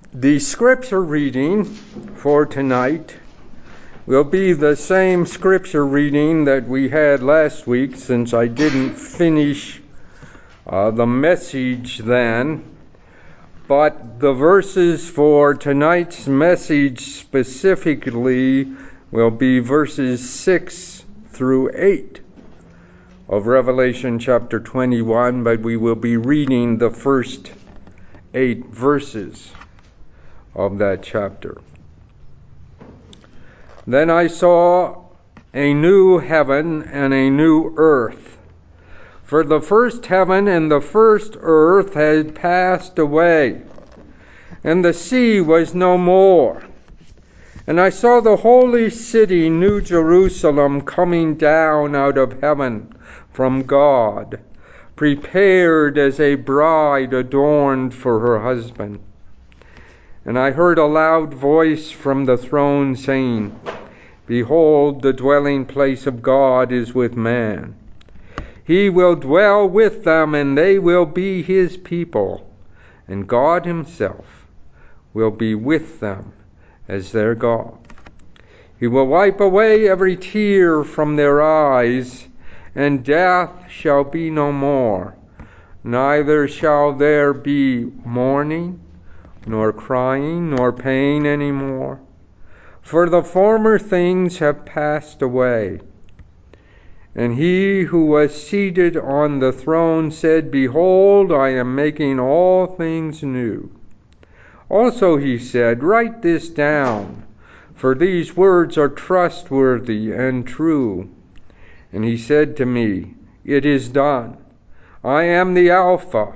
The scripture reading for tonight will be the same scripture reading that we had last week, since I didn't finish the message then. But the verses for tonight's message specifically will be verses 6 through 8 of Revelation chapter 21, but we will be reading the first 8 verses of that chapter. Then I saw a new heaven and a new earth. For the first heaven and the first earth had passed away, and the sea was no more. And I saw the holy city, New Jerusalem, coming down out of heaven from God, prepared as a bride adorned for her husband. And I heard a loud voice from the throne saying, "Behold, the dwelling place of God is with man. He will dwell with them, and they will be his people, and God himself will be with them as their God. He will wipe away every tear from their eyes, and death shall be no more. Neither shall there be mourning, nor crying, nor pain any more, for the former things have passed away." And he who was seated on the throne said, "Behold, I am making all things new." Also he said, "Write this down, for these words are trustworthy and true." And he said to me, "It is done. I am the Alpha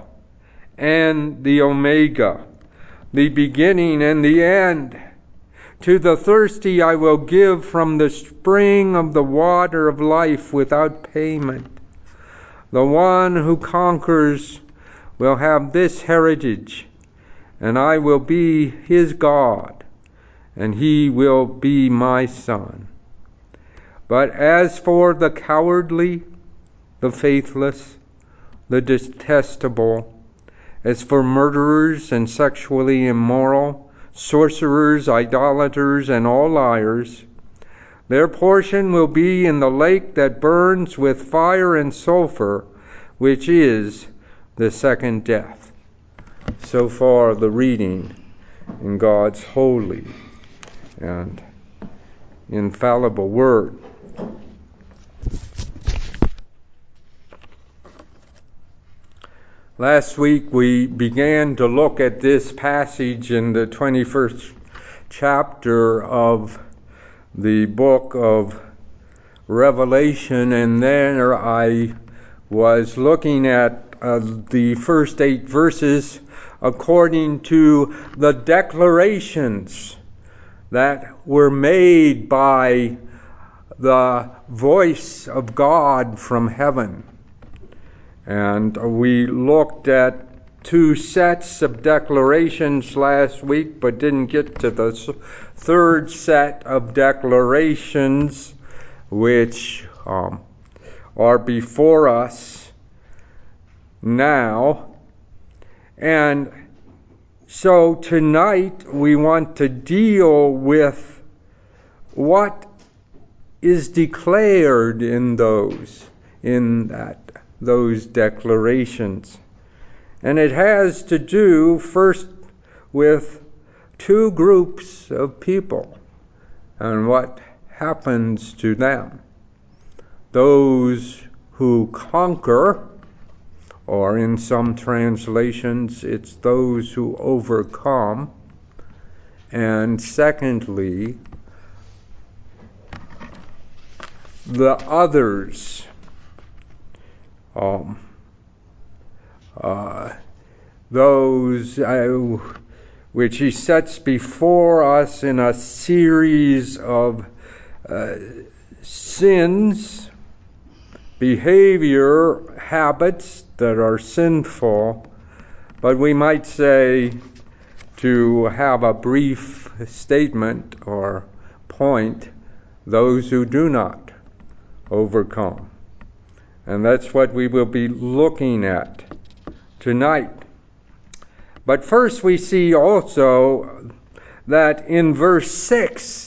and the Omega, the beginning and the end. To the thirsty I will give from the spring of the water of life without payment. The one who conquers will have this heritage, and I will be his God, and he will be my son. But as for the cowardly, the faithless, the detestable, as for murderers and sexually immoral, sorcerers, idolaters, and all liars, their portion will be in the lake that burns with fire and sulfur, which is the second death." So far the reading in God's holy and infallible word. Last week we began to look at this passage in the 21st chapter of the book of Revelation, and then I was looking at the first 8 verses according to the declarations that were made by the voice of God from heaven. And we looked at 2 sets of declarations last week, but didn't get to the third set of declarations, which are before us now. And so tonight we want to deal with what is declared in those declarations. And it has to do first with 2 groups of people and what happens to them. Those who conquer, or in some translations it's those who overcome. And secondly, the others, those which he sets before us in a series of sins, behavior, habits that are sinful, but we might say, to have a brief statement or point, those who do not overcome. And that's what we will be looking at tonight. But first we see also that in verse 6,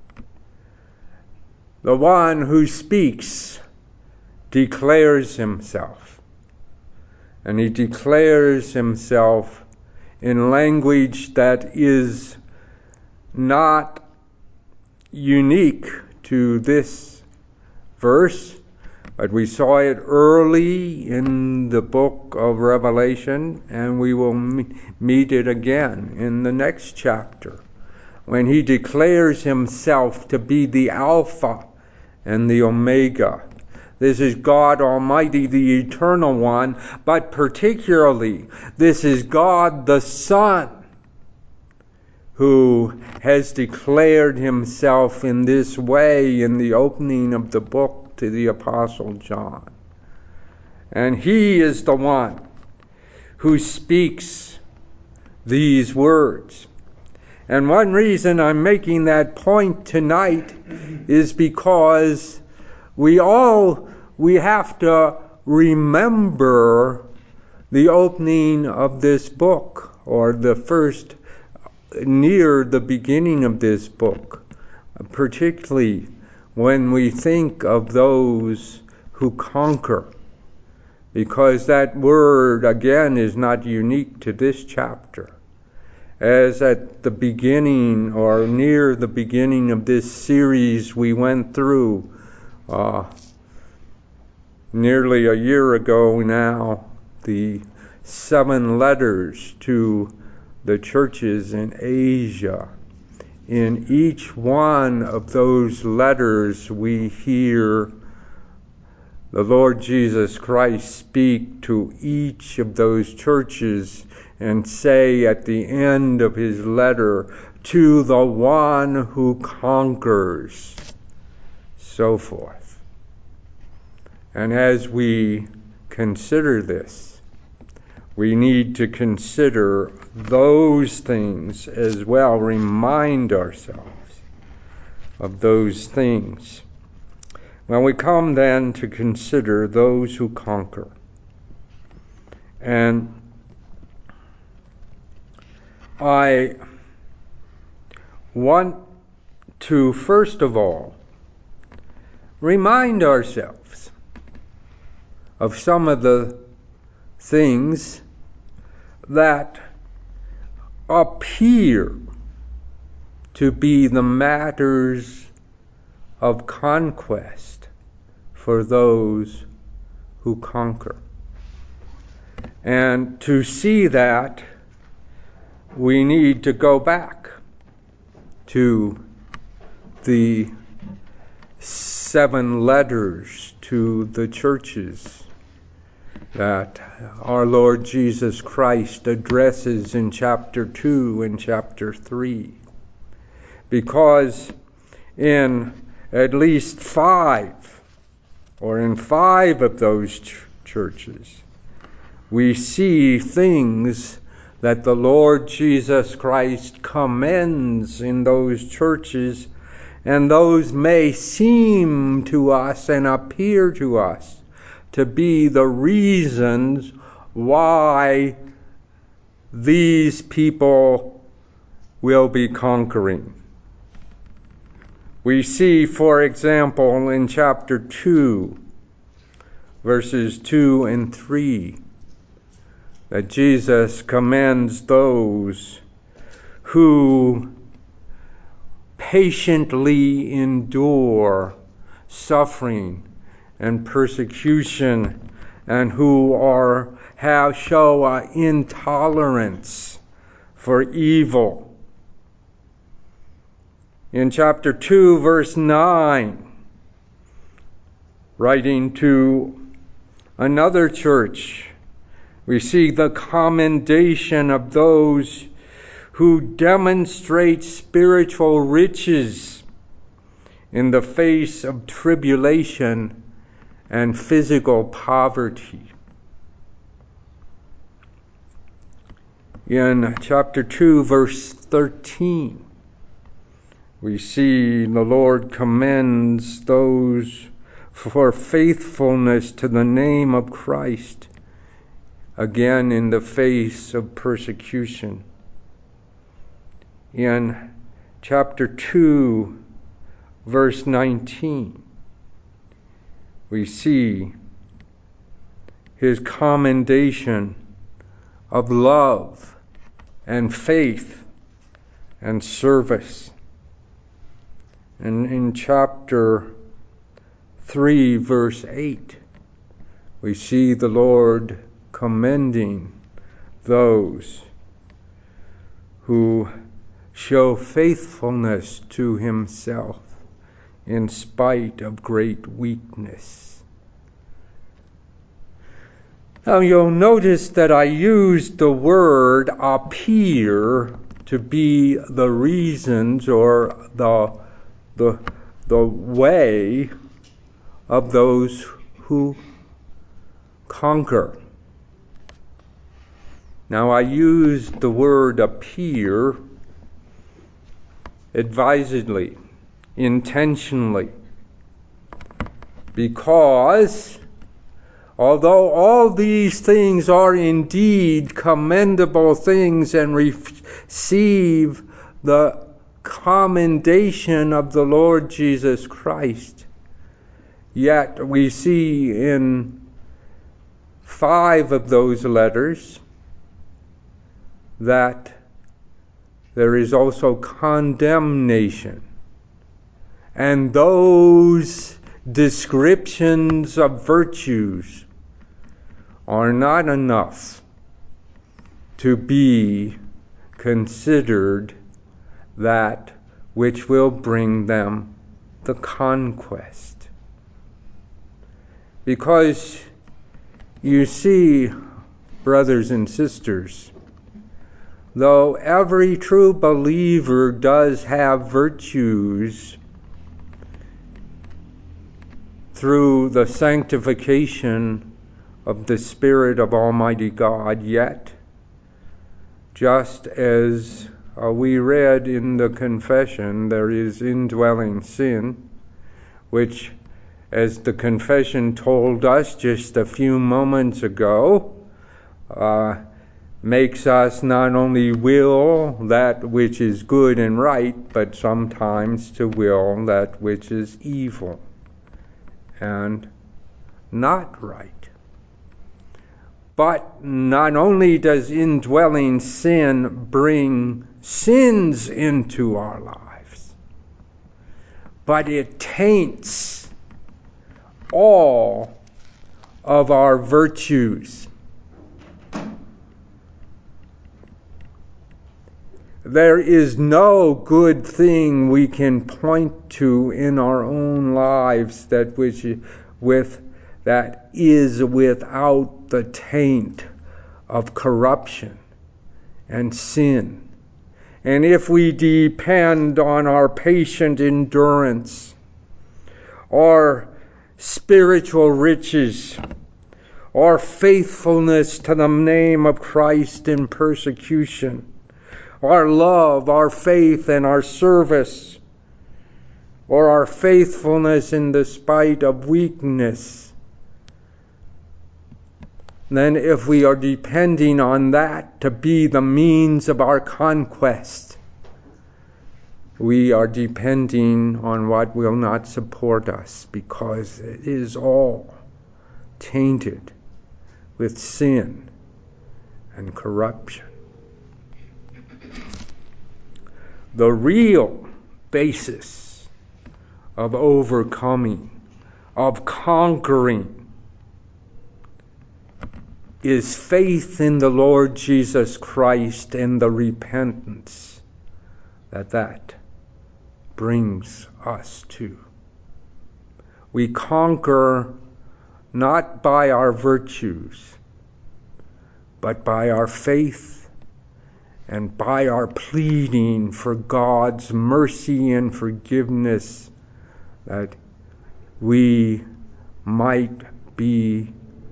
the one who speaks declares himself. And he declares himself in language that is not unique to this verse, but we saw it early in the book of Revelation, and we will meet it again in the next chapter, when he declares himself to be the Alpha and the Omega. This is God Almighty, the Eternal One, but particularly, this is God the Son, who has declared himself in this way in the opening of the book to the Apostle John. And he is the one who speaks these words. And one reason I'm making that point tonight is because we have to remember the opening of this book, or the first near the beginning of this book, particularly when we think of those who conquer, because that word again is not unique to this chapter. As at the beginning or near the beginning of this series we went through nearly a year ago now, the 7 letters to the churches in Asia. In each one of those letters we hear the Lord Jesus Christ speak to each of those churches and say at the end of his letter, "To the one who conquers," so forth. And as we consider this, we need to consider those things as well, remind ourselves of those things. When we come then to consider those who conquer, and I want to first of all remind ourselves of some of the things that appear to be the matters of conquest for those who conquer. And to see that, we need to go back to the 7 letters to the churches that our Lord Jesus Christ addresses in chapter 2 and chapter 3. Because in at least 5, or in 5 of those churches, we see things that the Lord Jesus Christ commends in those churches, and those may seem to us and appear to us to be the reasons why these people will be conquering. We see, for example, in chapter 2, verses 2 and 3, that Jesus commends those who patiently endure suffering and persecution, and who show intolerance for evil. In chapter 2, verse 9, writing to another church, we see the commendation of those who demonstrate spiritual riches in the face of tribulation and physical poverty. In chapter 2, verse 13, we see the Lord commends those for faithfulness to the name of Christ again in the face of persecution. In chapter 2, verse 19, we see his commendation of love and faith and service. And in chapter 3, verse 8, we see the Lord commending those who show faithfulness to himself in spite of great weakness. Now you'll notice that I used the word appear to be the reasons or the way of those who conquer. Now I used the word appear advisedly, intentionally, because although all these things are indeed commendable things and receive the commendation of the Lord Jesus Christ, yet we see in 5 of those letters that there is also condemnation. And those descriptions of virtues are not enough to be considered that which will bring them the conquest. Because you see, brothers and sisters, though every true believer does have virtues through the sanctification of the Spirit of Almighty God, yet, just as we read in the confession, there is indwelling sin, which, as the confession told us just a few moments ago, makes us not only will that which is good and right, but sometimes to will that which is evil and not right. But not only does indwelling sin bring sins into our lives, but it taints all of our virtues. There is no good thing we can point to in our own lives that is without the taint of corruption and sin. And if we depend on our patient endurance, our spiritual riches, our faithfulness to the name of Christ in persecution, our love, our faith, and our service, or our faithfulness in the spite of weakness, then if we are depending on that to be the means of our conquest, we are depending on what will not support us, because it is all tainted with sin and corruption. The real basis of overcoming, of conquering, is faith in the Lord Jesus Christ and the repentance that brings us to. We conquer not by our virtues, but by our faith and by our pleading for God's mercy and forgiveness, that we might be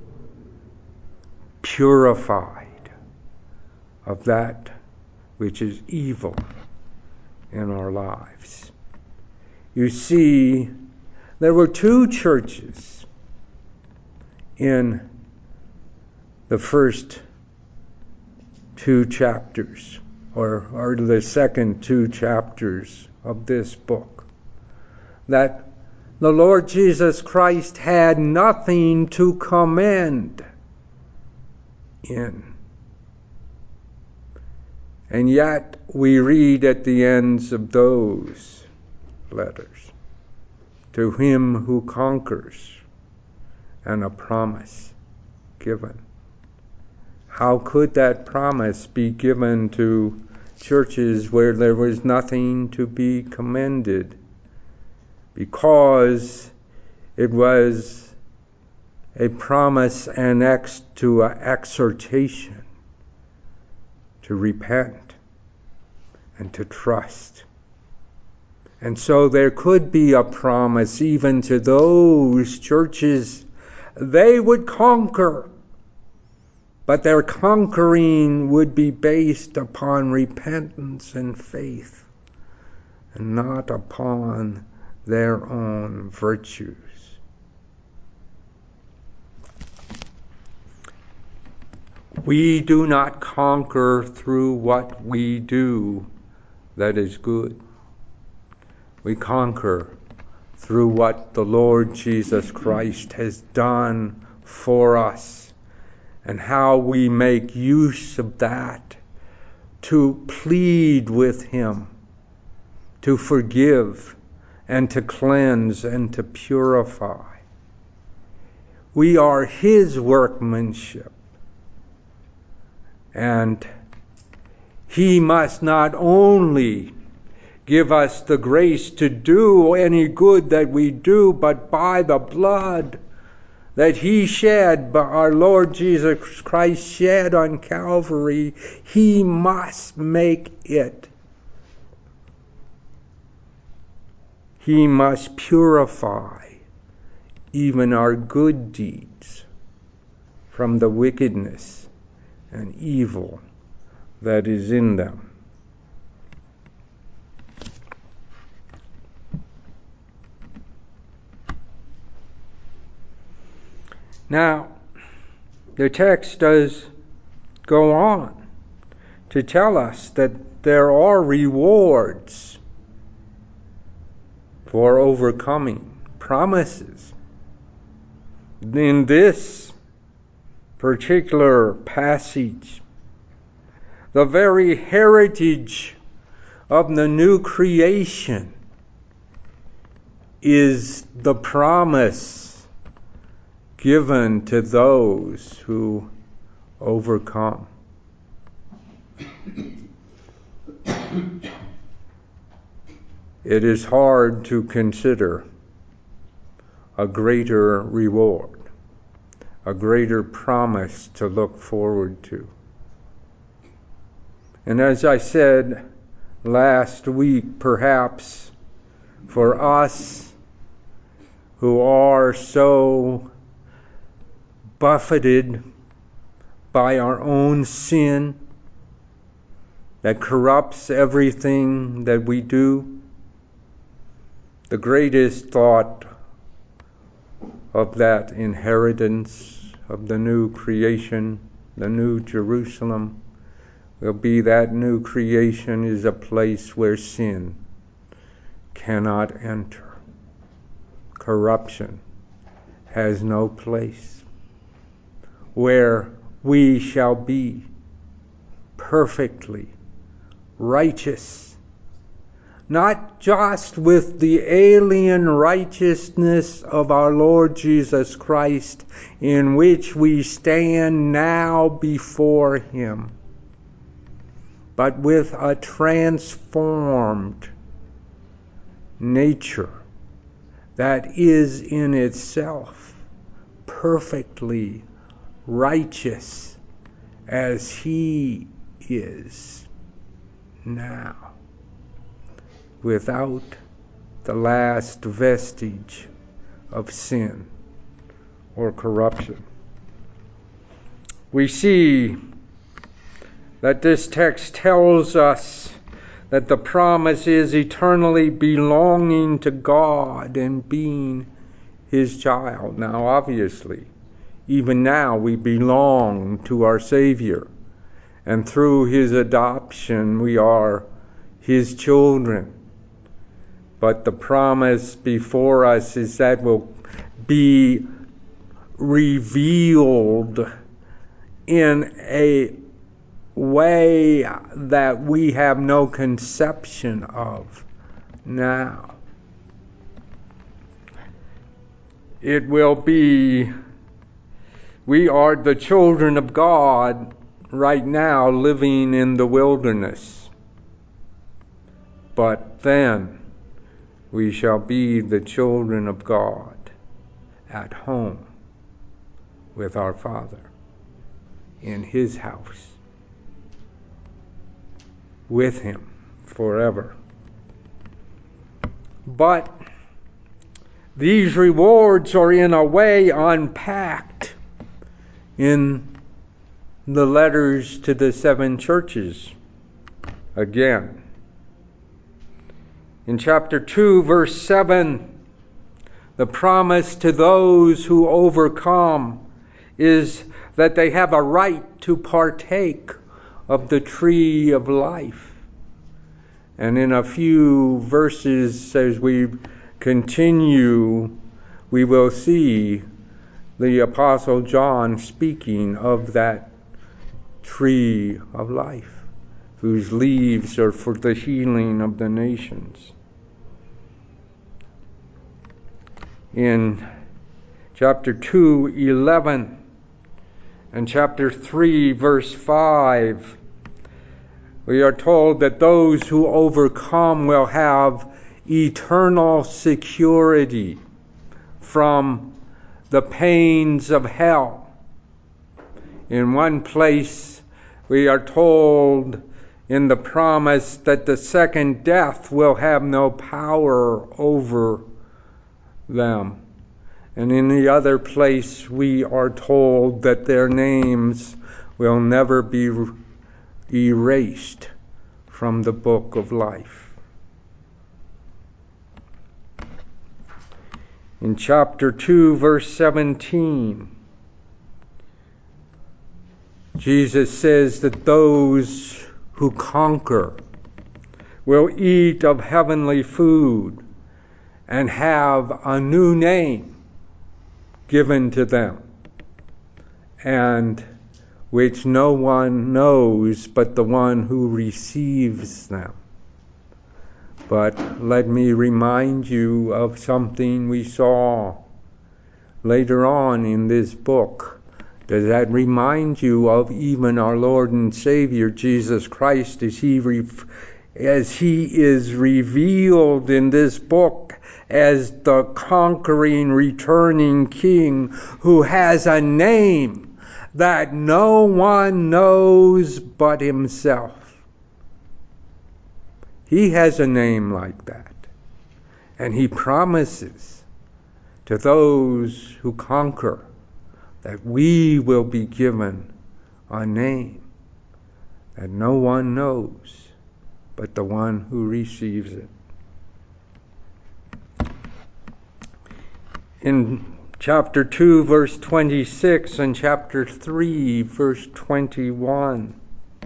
purified of that which is evil in our lives. You see, there were 2 churches in the first two chapters, or the second two chapters of this book, that the Lord Jesus Christ had nothing to commend in. And yet we read at the ends of those letters, to him who conquers, and a promise given. How could that promise be given to churches where there was nothing to be commended? Because it was a promise annexed to an exhortation to repent and to trust. And so there could be a promise even to those churches. They would conquer, but their conquering would be based upon repentance and faith, and not upon their own virtues. We do not conquer through what we do that is good. We conquer through what the Lord Jesus Christ has done for us, and how we make use of that to plead with him, to forgive and to cleanse and to purify. We are his workmanship, and he must not only give us the grace to do any good that we do, but by the blood that he shed, by our Lord Jesus Christ shed on Calvary, he must make it. He must purify even our good deeds from the wickedness and evil that is in them. Now, the text does go on to tell us that there are rewards for overcoming, promises. In this particular passage, the very heritage of the new creation is the promise given to those who overcome. It is hard to consider a greater reward, a greater promise to look forward to. And as I said last week, perhaps for us who are so buffeted by our own sin that corrupts everything that we do, the greatest thought of that inheritance of the new creation, the new Jerusalem, will be that new creation is a place where sin cannot enter. Corruption has no place. Where we shall be perfectly righteous, not just with the alien righteousness of our Lord Jesus Christ, in which we stand now before him, but with a transformed nature that is in itself perfectly righteous as he is now, without the last vestige of sin or corruption. We see that this text tells us that the promise is eternally belonging to God and being his child. Now, obviously, even now we belong to our Savior. And through his adoption, we are his children. But the promise before us is that will be revealed in a way that we have no conception of now. It will be, we are the children of God right now living in the wilderness. But then we shall be the children of God at home with our Father in his house with him forever. But these rewards are in a way unpacked in the letters to the 7 churches again. In chapter 2, verse 7, the promise to those who overcome is that they have a right to partake of the tree of life. And in a few verses, as we continue, we will see the Apostle John speaking of that tree of life, whose leaves are for the healing of the nations. In chapter 2, 11, and chapter 3, verse 5, we are told that those who overcome will have eternal security from the pains of hell. In one place, we are told in the promise that the second death will have no power over them. And in the other place, we are told that their names will never be erased from the book of life. In chapter 2, verse 17, Jesus says that those who conquer will eat of heavenly food and have a new name given to them, and which no one knows but the one who receives them. But let me remind you of something we saw later on in this book. Does that remind you of even our Lord and Savior Jesus Christ as he is revealed in this book as the conquering, returning King who has a name that no one knows but himself? He has a name like that. And he promises to those who conquer that we will be given a name that no one knows but the one who receives it. In chapter 2, verse 26, and chapter 3, verse 21,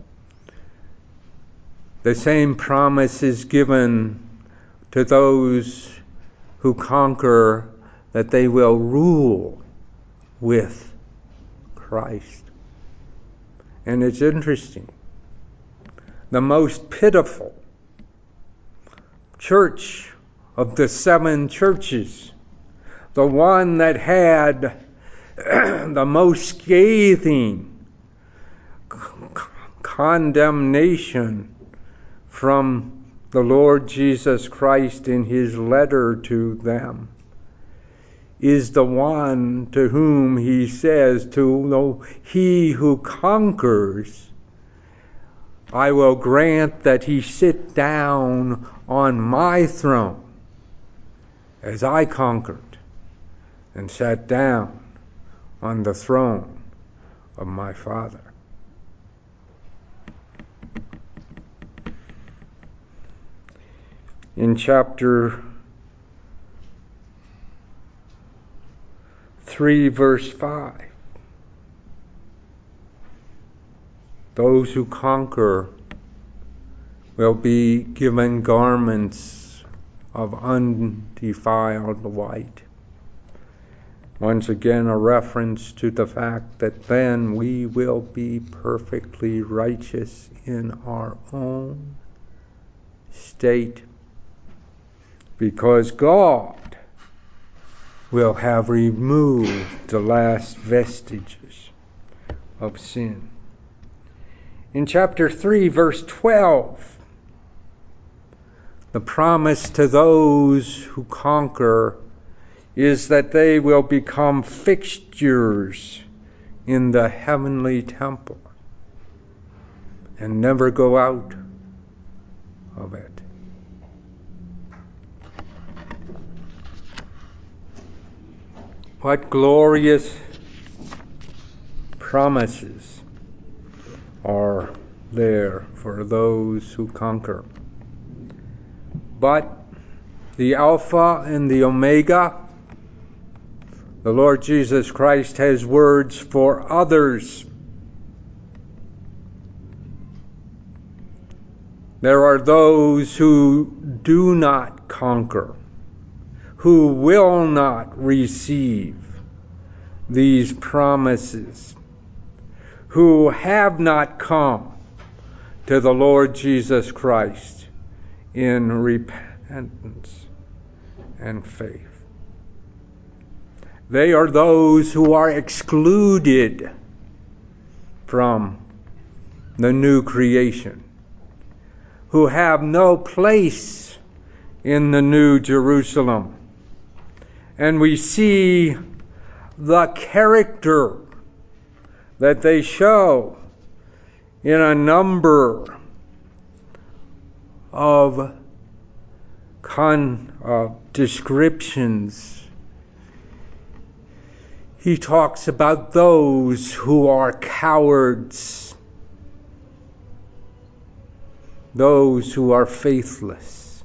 the same promise is given to those who conquer that they will rule with Christ. And it's interesting. The most pitiful church of the 7 churches, the one that had the most scathing condemnation from the Lord Jesus Christ in his letter to them, is the one to whom he says, to he who conquers, I will grant that he sit down on my throne, as I conquered and sat down on the throne of my Father. In chapter 3, verse 5, Those who conquer will be given garments of undefiled white. Once again, a reference to the fact that then we will be perfectly righteous in our own state, because God will have removed the last vestiges of sin. In chapter 3, verse 12, the promise to those who conquer is that they will become fixtures in the heavenly temple and never go out of it. What glorious promises are there for those who conquer. But the Alpha and the Omega, the Lord Jesus Christ, has words for others. There are those who do not conquer, who will not receive these promises, who have not come to the Lord Jesus Christ in repentance and faith. They are those who are excluded from the new creation, who have no place in the new Jerusalem. And we see the character that they show in a number of descriptions. He talks about those who are cowards, those who are faithless,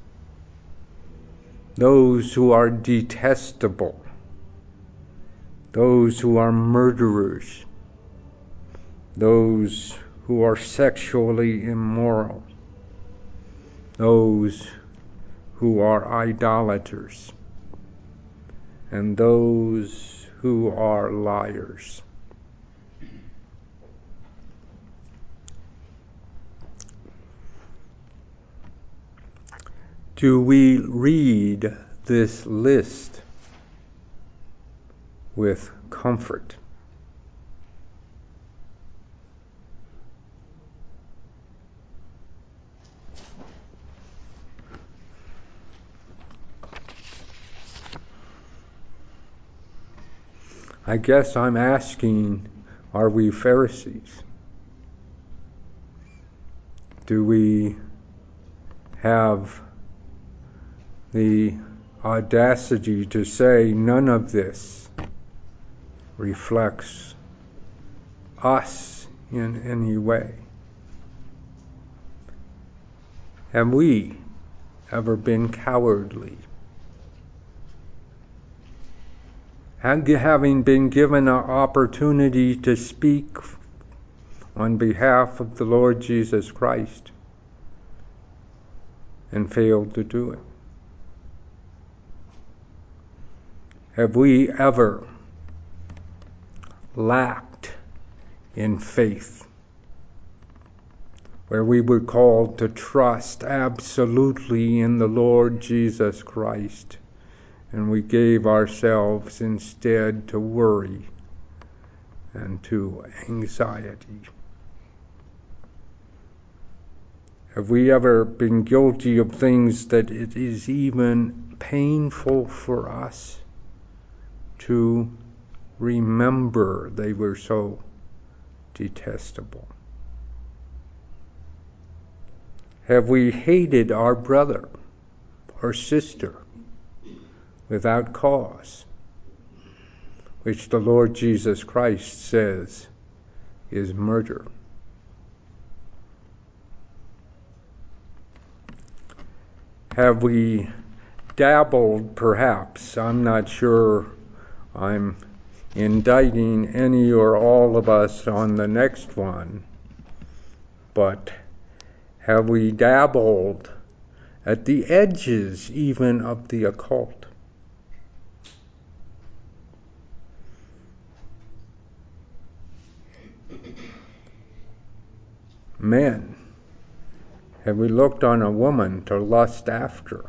those who are detestable, those who are murderers, those who are sexually immoral, those who are idolaters, and those who are liars. Do we read this list with comfort? I guess I'm asking, are we Pharisees? Do we have the audacity to say none of this reflects us in any way? Have we ever been cowardly? Having been given an opportunity to speak on behalf of the Lord Jesus Christ and failed to do it? Have we ever lacked in faith, where we were called to trust absolutely in the Lord Jesus Christ, and we gave ourselves instead to worry and to anxiety? Have we ever been guilty of things that it is even painful for us to remember they were so detestable? Have we hated our brother or sister without cause, which the Lord Jesus Christ says is murder? Have we dabbled, perhaps, I'm not sure I'm indicting any or all of us on the next one, but have we dabbled at the edges even of the occult? Men, have we looked on a woman to lust after?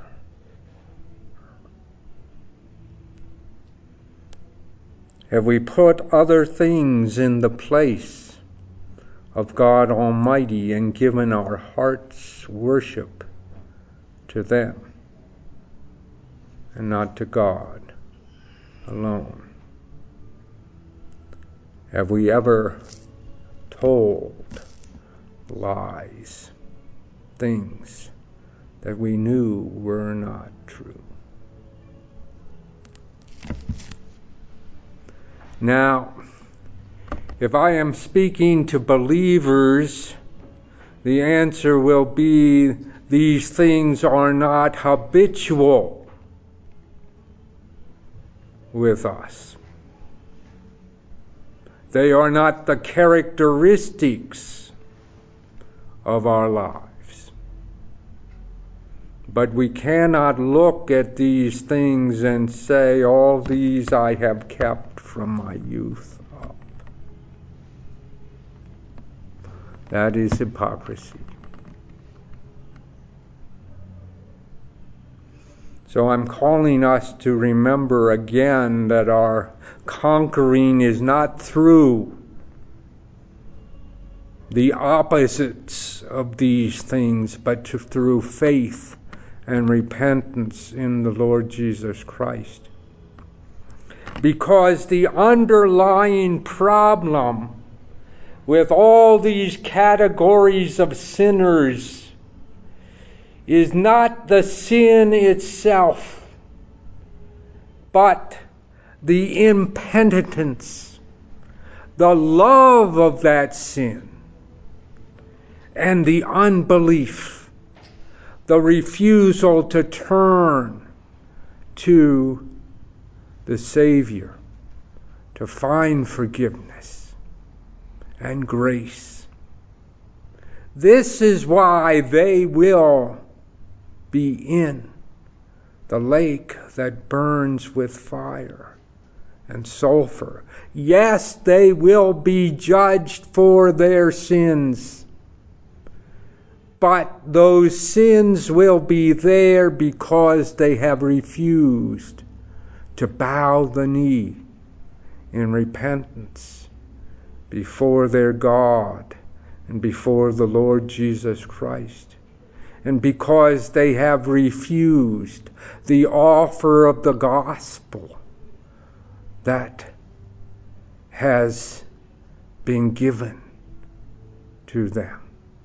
Have we put other things in the place of God Almighty and given our heart's worship to them and not to God alone? Have we ever told lies, things that we knew were not true? Now, if I am speaking to believers, the answer will be these things are not habitual with us. They are not the characteristics of our lives. But we cannot look at these things and say, all these I have kept from my youth up. That is hypocrisy. So I'm calling us to remember again that our conquering is not through the opposites of these things, but through faith and repentance in the Lord Jesus Christ. Because the underlying problem with all these categories of sinners is not the sin itself, but the impenitence, the love of that sin, and the unbelief, the refusal to turn to the Savior, to find forgiveness and grace. This is why they will be in the lake that burns with fire and sulfur. Yes, they will be judged for their sins, but those sins will be there because they have refused to bow the knee in repentance before their God and before the Lord Jesus Christ. And because they have refused the offer of the gospel that has been given to them.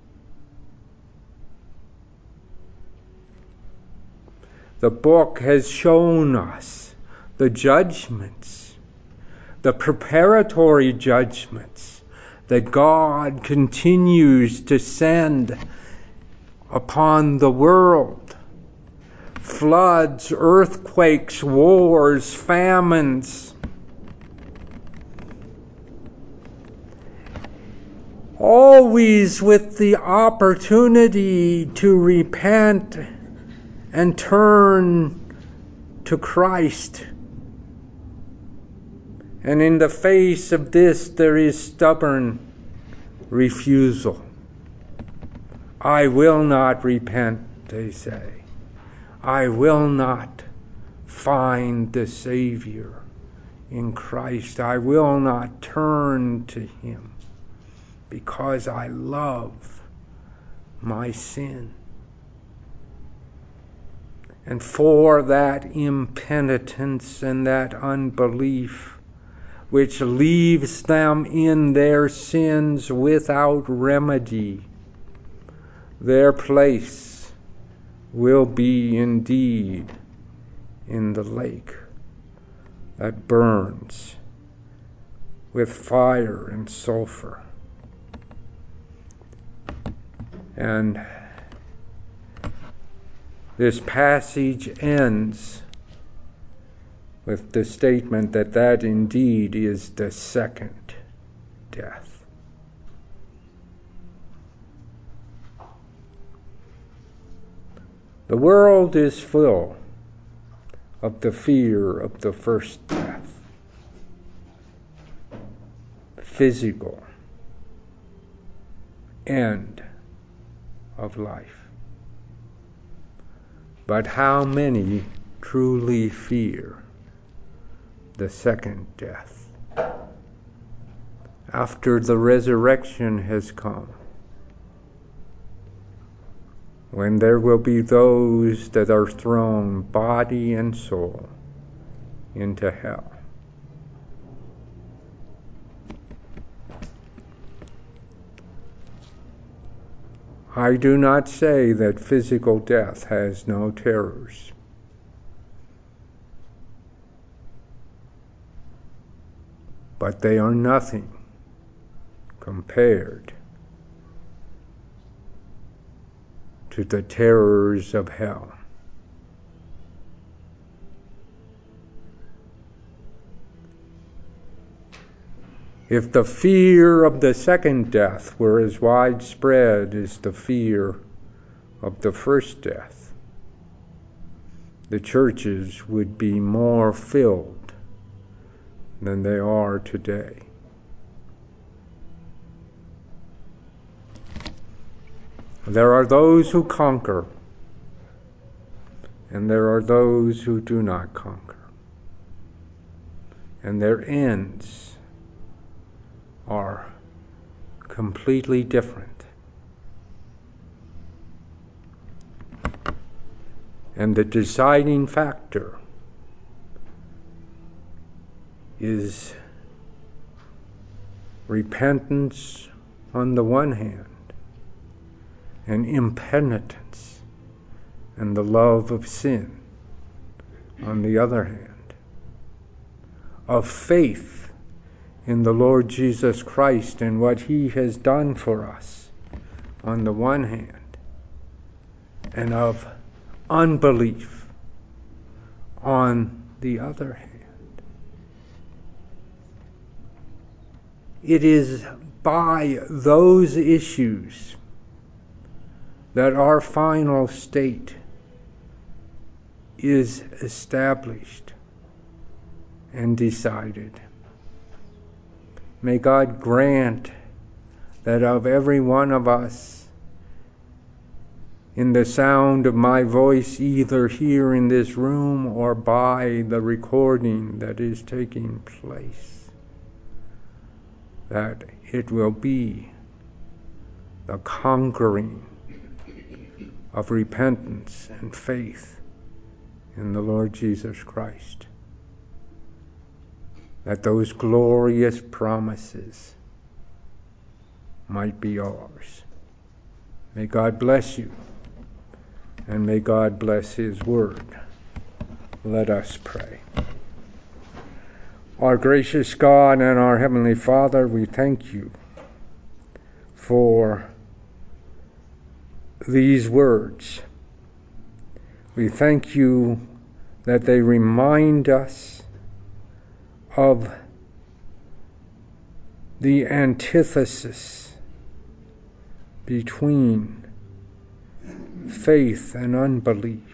The book has shown us the judgments, the preparatory judgments that God continues to send upon the world. Floods, earthquakes, wars, famines. Always with the opportunity to repent and turn to Christ. And in the face of this, there is stubborn refusal. I will not repent, they say. I will not find the Savior in Christ. I will not turn to Him because I love my sin. And for that impenitence and that unbelief, which leaves them in their sins without remedy, their place will be indeed in the lake that burns with fire and sulfur. And this passage ends with the statement that that indeed is the second death. The world is full of the fear of the first death, physical end of life. But how many truly fear the second death after the resurrection has come, when there will be those that are thrown body and soul into hell? I do not say that physical death has no terrors. But they are nothing compared to the terrors of hell. If the fear of the second death were as widespread as the fear of the first death, the churches would be more filled than they are today. There are those who conquer, and there are those who do not conquer. And their ends are completely different. And the deciding factor is repentance on the one hand, and impenitence and the love of sin on the other hand, of faith in the Lord Jesus Christ and what He has done for us on the one hand, and of unbelief on the other hand. It is by those issues that our final state is established and decided. May God grant that of every one of us, in the sound of my voice, either here in this room or by the recording that is taking place, that it will be the conquering of repentance and faith in the Lord Jesus Christ, that those glorious promises might be ours. May God bless you, and may God bless His word. Let us pray. Our gracious God and our Heavenly Father, we thank you for these words. We thank you that they remind us of the antithesis between faith and unbelief,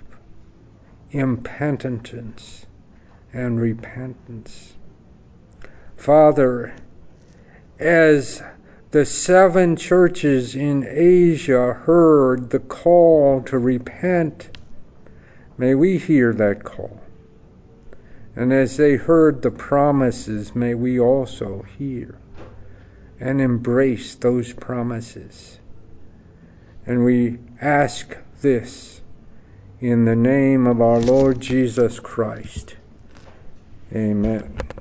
impenitence and repentance. Father, as the 7 churches in Asia heard the call to repent, may we hear that call. And as they heard the promises, may we also hear and embrace those promises. And we ask this in the name of our Lord Jesus Christ. Amen.